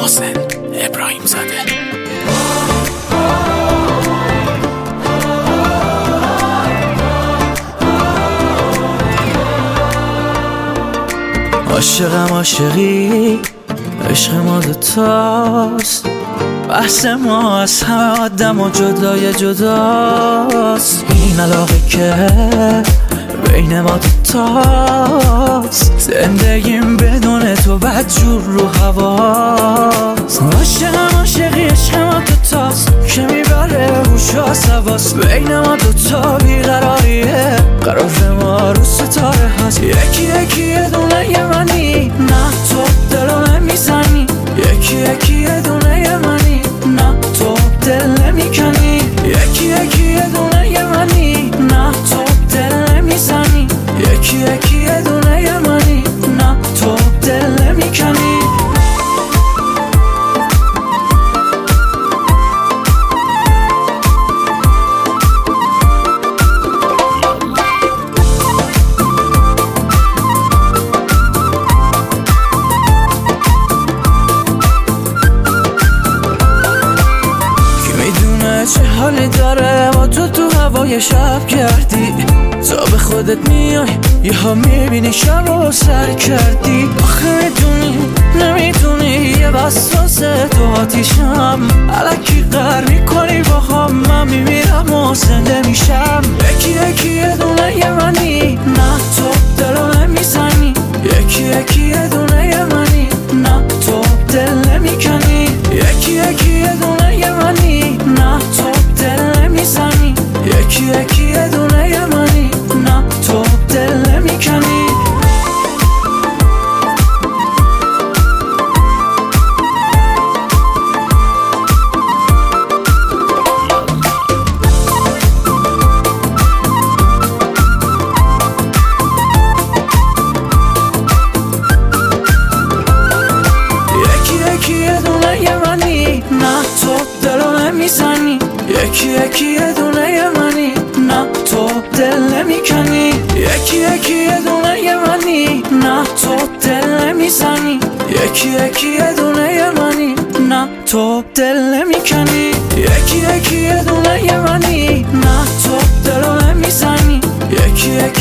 محسن ابراهیم زاده. عاشقم عاشقی، عشق ما دوتاست، بحث ما از همه آدم و جدای جداست. این علاقه که بین ما دوتاست، زندگیم بدون تو بدجور رو هواست. عاشقم عاشقی، عشق ما دوتاست که میبره هوش و حواس. بین ما دوتا بیقراریه، قرار ما رو ستاره هست. یکی یکی یه دونه یه منی، نه تو دلو نمیزنی. یکی یکی یه دونه یه منی، نه تو دل نمیکنی. یکی یکی یه دونه یه منی، نه تو دل نمیزنی. یکی یکی یه دونه یه منی، نه تو دل نمیکنی. چه حالی داره با تو هوای شب کردی. تا به خودت میای یه ها میبینی شب رو سر کردی. آخه میدونی نمیدونی یه وسواس تو آتیشم. الکی قهر میکنی با هم، من میمیرم و زنده میشم. یکی یکی یه دونه یه منی، نه تو دلو نمیزنی. یکی یکی یه دونه یه منی، نه تو دل نمیکنی. یکی یکی یه دونه یه منی، نه تو دل نمیزنی. یکی یکی یه دونه یه منی، نه تو دل نمیکنی. یکی یکی یه دونه یه منی، نه تو دل نمیکنی. یکی یکی یه دونه یه منی، نه تو دل نمیزنی. یکی یکی یه دونه یه منی، نه تو دل نمیکنی. یکی یکی یه دونه یه منی، نه تو دلو نمیزنی. یکی یکی